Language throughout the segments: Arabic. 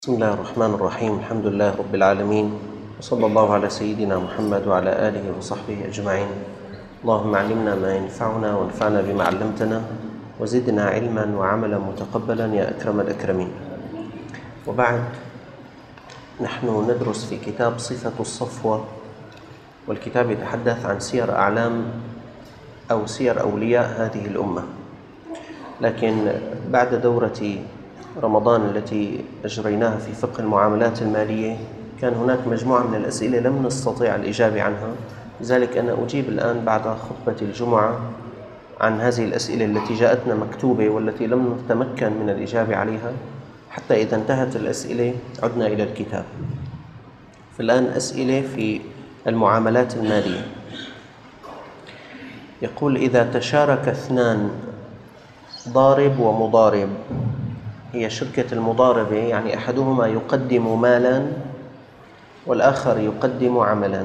بسم الله الرحمن الرحيم. الحمد لله رب العالمين، وصلى الله على سيدنا محمد وعلى آله وصحبه أجمعين. اللهم علمنا ما ينفعنا وانفعنا بما علمتنا وزدنا علما وعملا متقبلا يا أكرم الأكرمين. وبعد، نحن ندرس في كتاب صفة الصفوة، والكتاب يتحدث عن سير أعلام أو سير أولياء هذه الأمة. لكن بعد دورة رمضان التي أجريناها في فقه المعاملات المالية كان هناك مجموعة من الأسئلة لم نستطيع الإجابة عنها، لذلك أنا أجيب الآن بعد خطبة الجمعة عن هذه الأسئلة التي جاءتنا مكتوبة والتي لم نتمكن من الإجابة عليها، حتى إذا انتهت الأسئلة عدنا إلى الكتاب. فالآن أسئلة في المعاملات المالية. يقول: إذا تشارك اثنان ضارب ومضارب، هي شركة المضاربة، يعني أحدهما يقدم مالا والآخر يقدم عملا.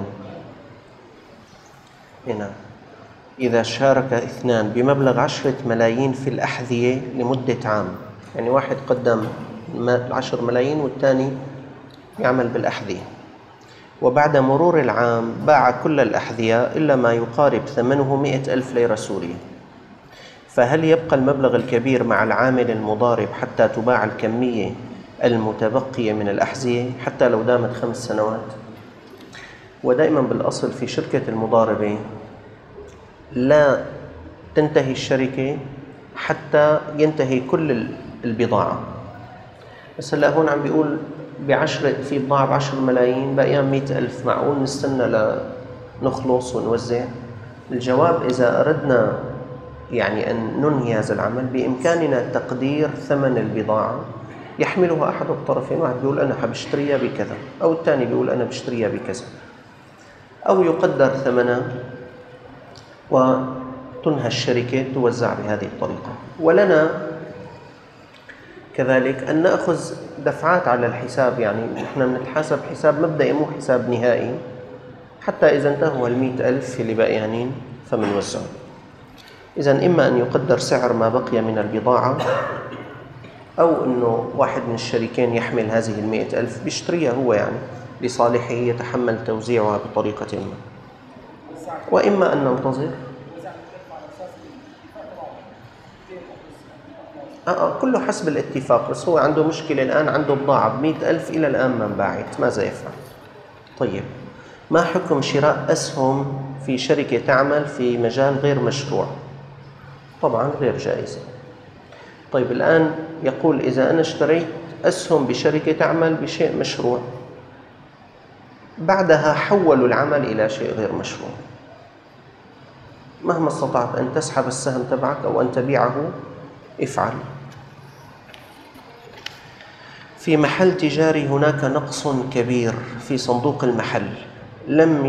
هنا إذا شارك اثنان بمبلغ 10 ملايين في الأحذية لمدة عام، يعني واحد قدم 10 ملايين والثاني يعمل بالأحذية، وبعد مرور العام باع كل الأحذية إلا ما يقارب ثمنه 100,000 ليرة سورية، فهل يبقى المبلغ الكبير مع العامل المضارب حتى تباع الكمية المتبقية من الأحذية حتى لو دامت 5 سنوات؟ ودائما بالأصل في شركة المضاربة لا تنتهي الشركة حتى ينتهي كل البضاعة. بس هلا هون عم بيقول في بضاعة ب10 ملايين باقيها 100,000، معقول نستنى لنخلص ونوزع؟ الجواب: إذا أردنا يعني أن ننهي هذا العمل بإمكاننا تقدير ثمن البضاعة يحملها أحد الطرفين، واحد بيقول أنا حبشتريها بكذا، أو الثاني بيقول أنا بشتريها بكذا، أو يقدر ثمنها وتنهى الشركة توزع بهذه الطريقة. ولنا كذلك أن نأخذ دفعات على الحساب، يعني نحن بنتحاسب حساب مبدئي مو حساب نهائي، حتى إذا انتهوا 100,000 اللي باقيانين فمنوزعهم. إذن إما أن يقدر سعر ما بقي من البضاعة، أو أنه واحد من الشريكين يحمل هذه 100,000 بيشتريها هو يعني لصالحه، يتحمل توزيعها بطريقة ما، وإما أن ننتظر. كله حسب الاتفاق، بس هو عنده مشكلة الآن، عنده بضاعة ب100,000 إلى الآن ما انباعت، ماذا يفعل؟ طيب، ما حكم شراء أسهم في شركة تعمل في مجال غير مشروع؟ طبعا غير جائزة. طيب الآن يقول: إذا أنا اشتريت أسهم بشركة تعمل بشيء مشروع، بعدها حولوا العمل إلى شيء غير مشروع، مهما استطعت أن تسحب السهم تبعك أو أن تبيعه افعل. في محل تجاري هناك نقص كبير في صندوق المحل، لم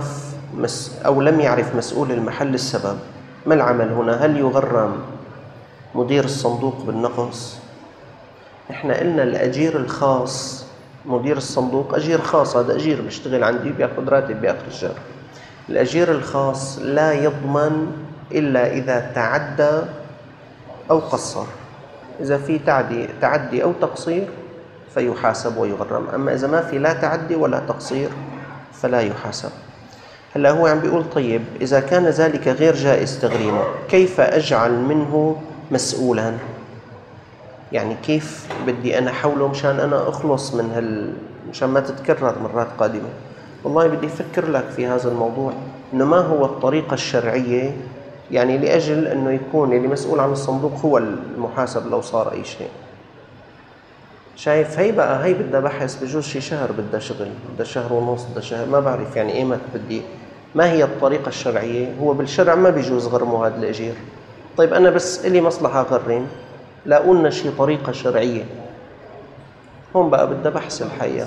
يعرف مسؤول المحل السبب، ما العمل هنا؟ هل يغرم مدير الصندوق بالنقص؟ احنا قلنا الأجير الخاص، مدير الصندوق أجير خاص، هذا أجير بيشتغل عندي بياخذ راتب بآخر الشهر. الأجير الخاص لا يضمن إلا إذا تعدى أو قصر. إذا في تعدي أو تقصير فيحاسب ويغرم، أما إذا ما في لا تعدي ولا تقصير فلا يحاسب. هلا هو عم بيقول: طيب إذا كان ذلك غير جائز تغريمه، كيف أجعل منه مسؤولا؟ يعني كيف بدي أنا حوله مشان أنا أخلص من مشان ما تتكرر مرات قادمة؟ والله بدي أفكر لك في هذا الموضوع، إنه ما هو الطريقة الشرعية، يعني لأجل أنه يكون اللي مسؤول عن الصندوق هو المحاسب لو صار أي شيء. شايف؟ هي بدها بحث، بجوز شي شهر، بدها شغل، بدها شهر ونص، بدها شهر، ما بعرف يعني ايمت ما هي الطريقة الشرعية؟ هو بالشرع ما بيجوز غرمه هذا الأجير. طيب أنا بس إلي مصلحة غرم، لا قلنا شي طريقة شرعية، هون بقى بدها بحث الحقيقة.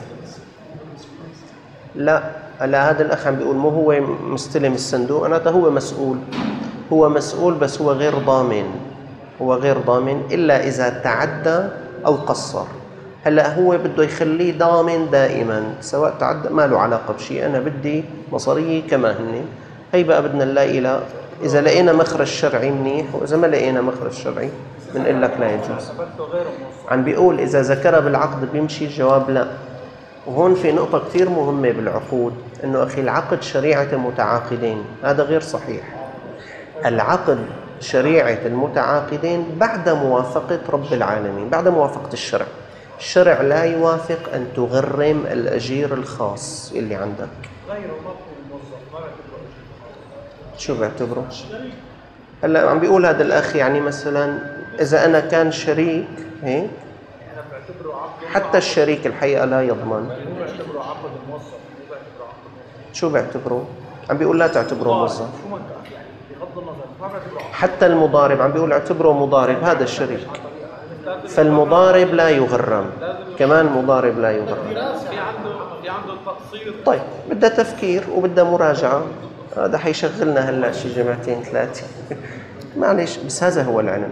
لا هذا الأخ عم بيقول مو هو مستلم الصندوق، أنا هو مسؤول بس هو غير ضامن إلا إذا تعدى أو قصر. هلا هو بده يخليه ضامن دائما، سواء تعدى ما له علاقة بشيء، أنا بدي مصارية كما هن. هي بقى بدنا نلاقي لها إذا لقينا مخرج شرعي منيح، وإذا ما لقينا مخرج شرعي بنقول لك لا يجوز. عم بيقول إذا ذكرها بالعقد بيمشي، الجواب لا. وهون في نقطة كثير مهمة بالعقود، إنه أخي العقد شريعة متعاقدين، هذا غير صحيح. العقد شريعة المتعاقدين بعد موافقة رب العالمين، بعد موافقة الشرع. الشرع لا يوافق أن تغرم الأجير الخاص اللي عندك. غير مطلوب الموظف ما بعتبره. شو بيعتبره؟ هلا عم بيقول هذا الأخ يعني مثلا إذا أنا كان شريك هيك، احنا بنعتبره عقد، حتى الشريك الحقيقة لا يضمن. هو بيعتبره عقد الموظف، مو بيعتبره عقد الموظف. شو بيعتبره؟ عم بيقول لا تعتبره موظف. شو ما كان يعني بغض النظر ما بيعتبره عقد. حتى المضارب عم بيقول اعتبره مضارب، هذا الشريك. فالمضارب لا يغرم، كمان مضارب لا يغرم. في عنده التقصير. طيب بدها تفكير وبدها مراجعة، هذا حيشغلنا هلا شي جمعتين ثلاثة. معلش، بس هذا هو العلم.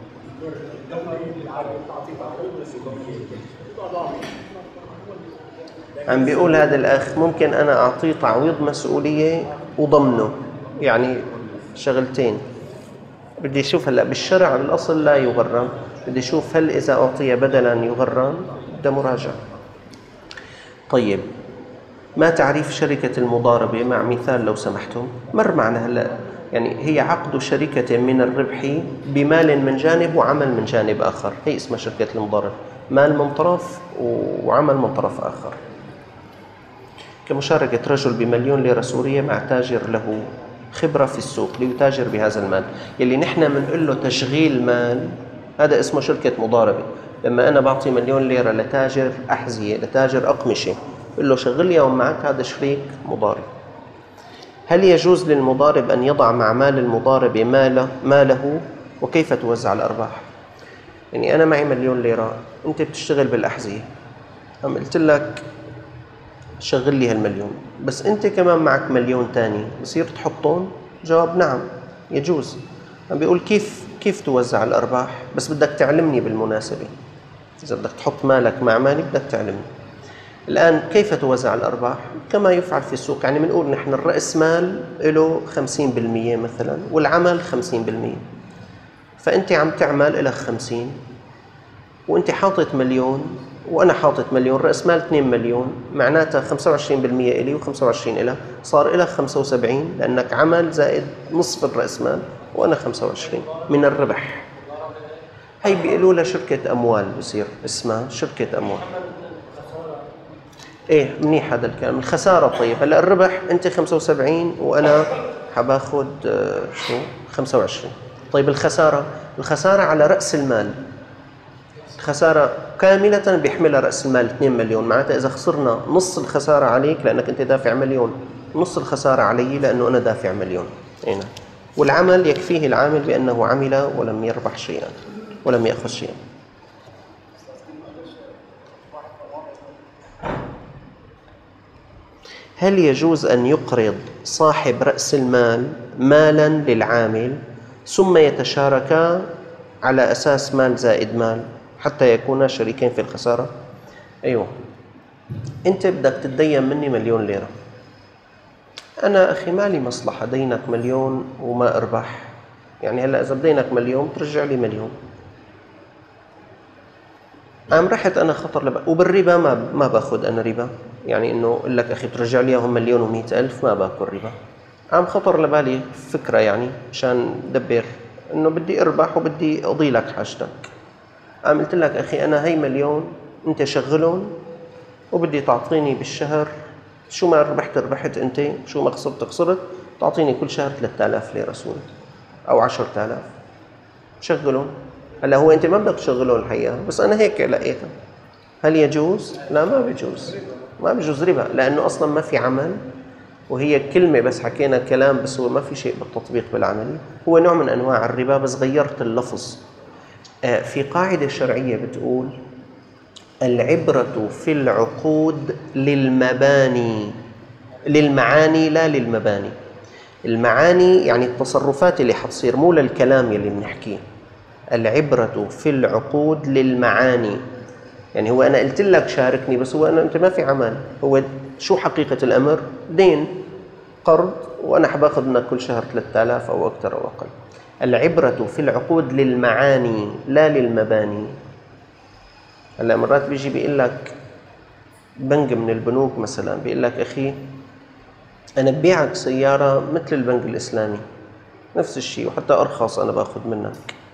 عم بيقول هذا الأخ ممكن أنا أعطيه تعويض مسؤولية وضمنه، يعني شغلتين. بدي أشوف هلأ بالشرع بالأصل لا يغرم، بدي أشوف هل إذا أعطي بدلا يغرم، بدها مراجعة. طيب، ما تعريف شركة المضاربة مع مثال لو سمحتم؟ مر معنا هلأ، يعني هي عقد شركة من الربح بمال من جانب وعمل من جانب آخر، هي اسمها شركة المضاربة، مال من طرف وعمل من طرف آخر. كمشاركة رجل ب1,000,000 ليرة سورية مع تاجر له خبرة في السوق ليتاجر بهذا المال، يلي نحن بنقول له تشغيل مال، هذا اسمه شركة مضاربة. لما أنا بعطي 1,000,000 ليرة لتاجر أحذية، لتاجر أقمشة، بقول له شغل لي يوم معك، هذا شريك مضارب. هل يجوز للمضارب أن يضع مع مال المضارب ماله وكيف توزع الأرباح؟ يعني أنا معي 1,000,000 ليرة، أنت بتشتغل بالأحذية، أم قلت لك شغل لي هال1,000,000، بس أنت كمان معك 1,000,000 تاني، بصير تحطهم؟ جواب نعم، يجوز. عم بيقول كيف توزع الأرباح؟ بس بدك تعلمني بالمناسبة، إذا بدك تحط مالك مع مالي بدك تعلمني. الآن كيف توزع الأرباح؟ كما يفعل في السوق، يعني بنقول نحن الرأس مال له 50% مثلا والعمل 50%، فأنت عم تعمل إلك 50 وأنت حاطط 1,000,000 وأنا حاطط 1,000,000، رأس مال 2,000,000، معناتها 25% إلي و25 إلك، صار إلك 75 لأنك عمل زائد نصف الرأس مال وأنا 25 من الربح. هي بيقولوا لها شركة أموال، بصير اسمها شركة أموال. إيه منيح هذا الكلام. الخسارة طيب، هلا الربح أنت 75 وأنا حباخد شو 25. طيب الخسارة على رأس المال، الخسارة كاملة بيحملها رأس المال 2,000,000، معناتها إذا خسرنا نص الخسارة عليك لأنك أنت دافع 1,000,000، نص الخسارة علي لأنه أنا دافع 1,000,000. هنا والعمل يكفيه العامل بأنه عمل ولم يربح شيئا ولم يأخذ شيئا. هل يجوز أن يقرض صاحب رأس المال مالا للعامل ثم يتشاركا على أساس مال زائد مال حتى يكونا شريكين في الخسارة؟ أيوة، أنت بدك تدين مني 1,000,000 ليرة، أنا أخي مالي مصلحة دينك 1,000,000 وما أربح، يعني هلأ إذا بدينك 1,000,000 ترجع لي 1,000,000. قام رحت أنا خطر وبالربا ما باخذ أنا ربا، يعني إنه أقول لك أخي ترجع لي هم 1,100,000 ما باكل ربا. قام خطر لبالي فكرة يعني مشان دبر إنه بدي أربح وبدي أقضي لك حاجتك. قام قلت لك أخي أنا هي 1,000,000 أنت شغلهم وبدي تعطيني بالشهر، شو ما ربحت أنت، شو ما خسرت تعطيني كل شهر 3,000 ليرة سوري أو 10,000 شغلهم. هلا هو أنت ما بدك تشغلهم الحقيقة، بس أنا هيك لقيتها. هل يجوز؟ لا ما بيجوز، ما بيجوز ربا، لأنه أصلا ما في عمل، وهي كلمة بس حكينا كلام، بس هو ما في شيء بالتطبيق بالعمل، هو نوع من أنواع الربا بس غيرت اللفظ. في قاعدة شرعية بتقول العبرة في العقود للمعاني لا للمباني. المعاني يعني التصرفات اللي حتصير، مو للكلام اللي بنحكيه. العبرة في العقود للمعاني، يعني هو أنا قلت لك شاركني، بس هو أنت ما في عمل، هو شو حقيقة الأمر؟ دين، قرض وأنا حباخذ منك كل شهر 3000 أو أكثر أو أقل. العبرة في العقود للمعاني لا للمباني. هلا مرات بيجي بيقول لك بنك من البنوك مثلا بيقول لك أخي أنا ببيعك سيارة مثل البنك الإسلامي نفس الشيء وحتى أرخص أنا باخذ منك،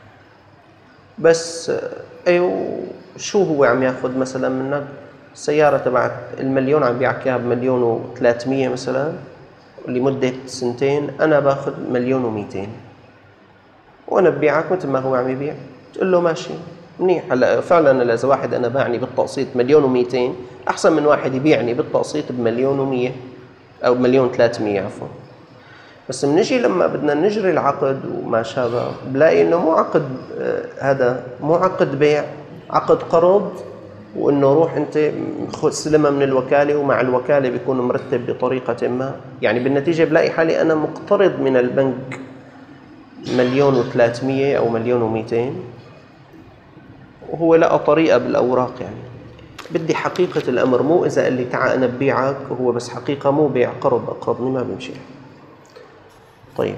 بس أيوه شو هو عم ياخذ مثلا منك؟ السيارة تبعت المليون عم بيعك إياها ب1,300,000 مثلا لمدة 2 أنا باخذ 1,200,000 وأنا ببيعك مثل ما هو عم يبيع. تقول له ماشي منيح. هلا فعلا إذا واحد أنا باعني بالتقسيط 1,200,000 أحسن من واحد يبيعني بالتقسيط ب1,100,000 أو 1,300,000 عفوا. بس بنجي لما بدنا نجري العقد وما شابه بلاقي إنه مو عقد هذا مو عقد بيع، عقد قرض، وإنه روح أنت خذ سلمها من الوكالة ومع الوكالة بيكون مرتب بطريقة ما. يعني بالنتيجة بلاقي حالي أنا مقترض من البنك 1,300,000 أو 1,200,000 وهو لقى طريقة بالأوراق. يعني بدي حقيقة الأمر، مو إذا قال لي تعال أنا ببيعك وهو بس حقيقة مو بيع قرض أقرضني ما بيمشي. طيب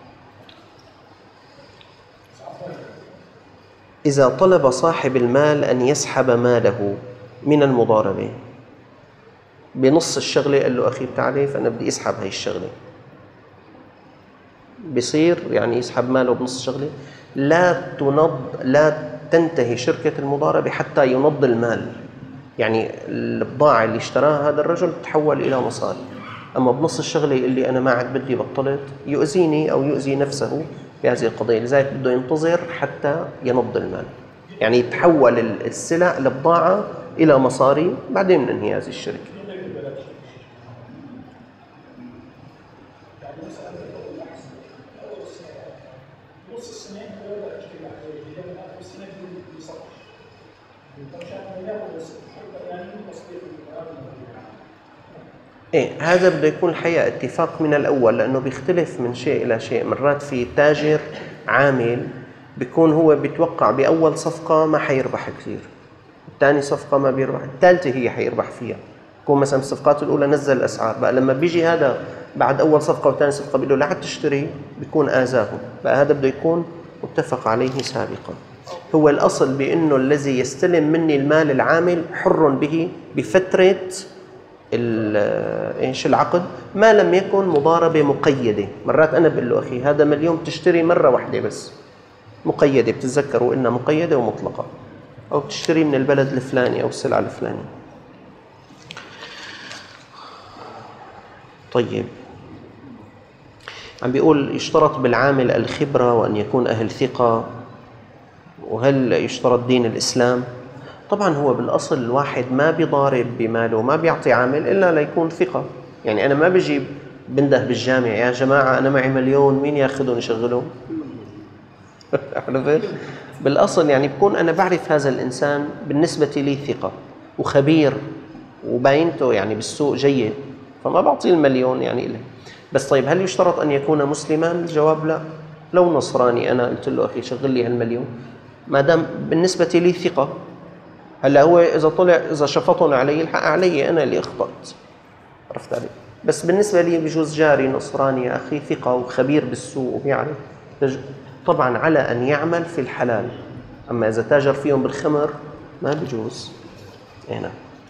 إذا طلب صاحب المال أن يسحب ماله من المضاربة بنص الشغلة قال له أخي تعالي فأنا بدي أسحب هاي الشغلة، بصير يعني يسحب ماله بنص الشغلة؟ لا تنتهي شركة المضاربة حتى ينض المال. يعني البضاعة اللي اشتراها هذا الرجل تتحول إلى مصاري، أما بنص الشغلة اللي أنا ما عاد بدي بطلت يؤذيني أو يؤذي نفسه بهذه القضية، لذلك بده ينتظر حتى ينض المال. يعني يتحول السلع البضاعة إلى مصاري بعدين ننهي هذه الشركة. إيه هذا بده يكون الحقيقة اتفاق من الأول، لأنه بيختلف من شيء إلى شيء. مرات في تاجر عامل بيكون هو بيتوقع بأول صفقة ما حيربح كثير، الثاني صفقة ما بيربح، الثالثة هي حيربح فيها. يكون مثلا الصفقات الأولى نزل الأسعار، بقى لما بيجي هذا بعد أول صفقة وثاني صفقة بيقول له لا تشتري بيكون آذاه. بقى هذا بده يكون متفق عليه سابقا. هو الأصل بأنه الذي يستلم مني المال العامل حر به بفترة ايش العقد ما لم يكن مضاربة مقيدة. مرات أنا بقول له أخي هذا مليون تشتري مرة واحدة بس مقيدة، بتتذكروا إنها مقيدة ومطلقة، أو تشتري من البلد الفلاني أو السلعة الفلانية. طيب عم بيقول يشترط بالعامل الخبرة وأن يكون أهل ثقة، وهل يشترط دين الإسلام؟ طبعا هو بالأصل الواحد ما بيضارب بماله ما بيعطي عامل إلا ليكون ثقة. يعني أنا ما بجيب بنده بالجامع يا جماعة أنا معي مليون مين ياخذون يشغلون بالأصل يعني بكون أنا بعرف هذا الإنسان بالنسبة لي ثقة وخبير وباينته يعني بالسوق جيد، فما بعطي المليون يعني إله. بس طيب هل يشترط أن يكون مسلما؟ الجواب لا. لو نصراني أنا قلت له أخي شغل لي هالمليون ما دام بالنسبة لي ثقة. هلا هو إذا شفطن علي الحق علي أنا اللي أخطأت، عرفت علي؟ بس بالنسبة لي بجوز جاري نصراني يا أخي ثقة وخبير بالسوق وبيعرف، طبعا على أن يعمل في الحلال. أما إذا تاجر فيهم بالخمر ما بجوز. هنا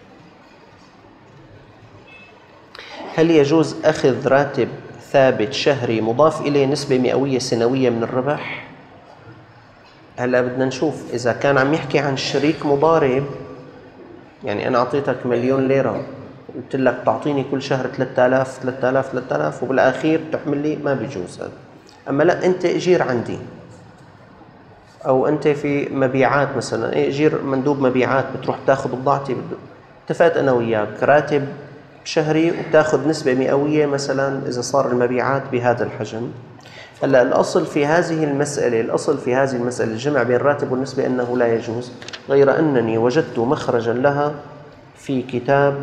هل يجوز أخذ راتب ثابت شهري مضاف إليه نسبة مئوية سنوية من الربح؟ هلا بدنا نشوف إذا كان عم يحكي عن شريك مضارب. يعني أنا أعطيتك 1,000,000 ليرة قلت لك تعطيني كل شهر 3000 وبالأخير تحمل لي، ما بيجوز هذا. أما لا أنت أجير عندي أو أنت في مبيعات مثلا أجير مندوب مبيعات بتروح تاخذ بضاعتي، اتفقت أنا وياك راتب شهري وتاخذ نسبة مئوية مثلا إذا صار المبيعات بهذا الحجم. هلا الأصل في هذه المسألة الجمع بين الراتب والنسبة أنه لا يجوز، غير أنني وجدت مخرجا لها في كتاب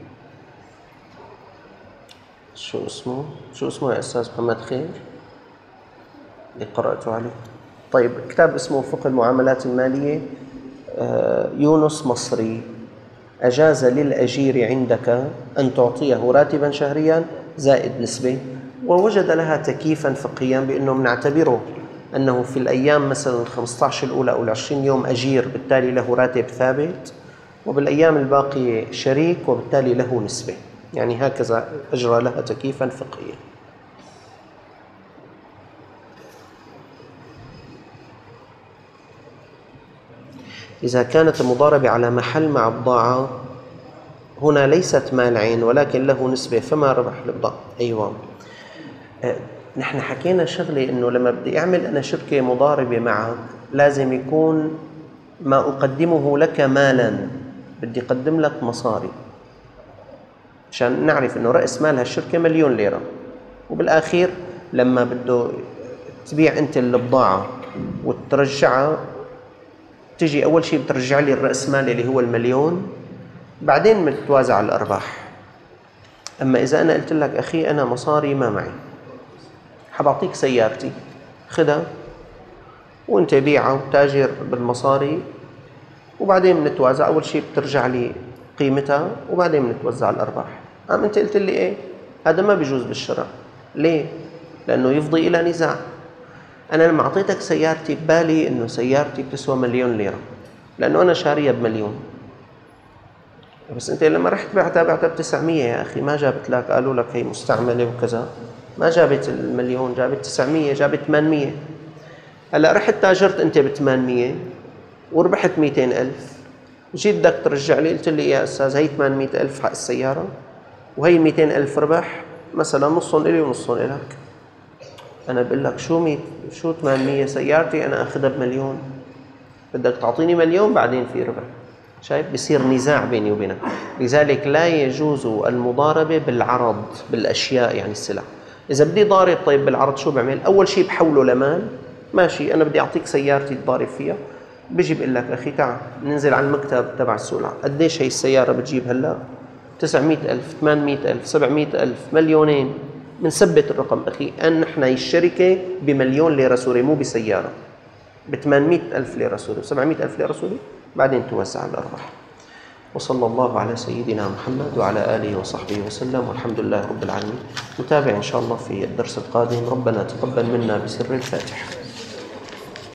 شو اسمه يا أستاذ محمد خير اللي قرأته عليه؟ طيب كتاب اسمه فقه المعاملات المالية، يونس مصري أجاز للأجير عندك أن تعطيه راتبا شهريا زائد نسبة، ووجد لها تكييفا فقهيا بأنه بنعتبره أنه في الأيام مثلا 15 الأولى أو 20 يوم أجير، بالتالي له راتب ثابت، وبالأيام الباقية شريك وبالتالي له نسبة. يعني هكذا أجرى لها تكييفا فقهيا. إذا كانت المضاربة على محل مع بضاعة، هنا ليست مال عين ولكن له نسبة، فما ربح البضاعة؟ أيوة، نحن حكينا شغلة إنه لما بدي أعمل أنا شركة مضاربة معك لازم يكون ما أقدمه لك مالا، بدي أقدم لك مصاري عشان نعرف إنه رأس مال هالشركة 1,000,000 ليرة، وبالآخير لما بده تبيع أنت البضاعة وترجعها، تجي أول شيء بترجع لي الرأس مال اللي هو 1,000,000، بعدين بتتوازع الأرباح. أما إذا أنا قلت لك أخي أنا مصاري ما معي، حبعطيك سيارتي خدها وأنت بيعها وتاجر بالمصاري، وبعدين بنتوازع، أول شيء بترجع لي قيمتها وبعدين بنتوزع الأرباح. أنت قلت لي إيه؟ هذا ما بيجوز بالشرع. ليه؟ لأنه يفضي إلى نزاع. أنا لما أعطيتك سيارتي ببالي إنه سيارتي بتسوى 1,000,000 ليرة لأنه أنا شاريها ب1,000,000، بس أنت لما رحت بعتها ب900 يا أخي، ما جابت لك، قالوا لك هي مستعملة وكذا، ما جابت 1,000,000، جابت 900، جابت 800. هلا رحت تاجرت أنت ب800 وربحت 200,000، جيت بدك ترجع لي قلت لي يا أستاذ هي 800,000 حق السيارة وهي 200,000 ربح، مثلا نصهم إلي ونصهم إلك. أنا بقول لك شو 800 سيارتي أنا أخذها ب1,000,000، بدك تعطيني 1,000,000 بعدين في ربح. شايف؟ بيصير نزاع بيني وبينك. لذلك لا يجوز المضاربة بالعرض بالأشياء، يعني السلع. إذا بدي ضارب طيب بالعرض شو بعمل؟ أول شيء بحوله لمال. ماشي، أنا بدي أعطيك سيارتي تضارب فيها، بيجي بقول لك أخي تعال ننزل على المكتب تبع السلع، قديش هي السيارة بتجيب هلا؟ 900,000، 800,000، 700,000، 1,000,000. بنثبت الرقم أخي، أن نحن الشركة ب1,000,000 ليرة سوري، مو بسيارة، ب800,000 ليرة سوري، 700,000 ليرة سوري، بعدين توزع الأرباح. وصلى الله على سيدنا محمد وعلى آله وصحبه وسلم، والحمد لله رب العالمين. نتابع إن شاء الله في الدرس القادم. ربنا تقبل منا بسر الفاتحة.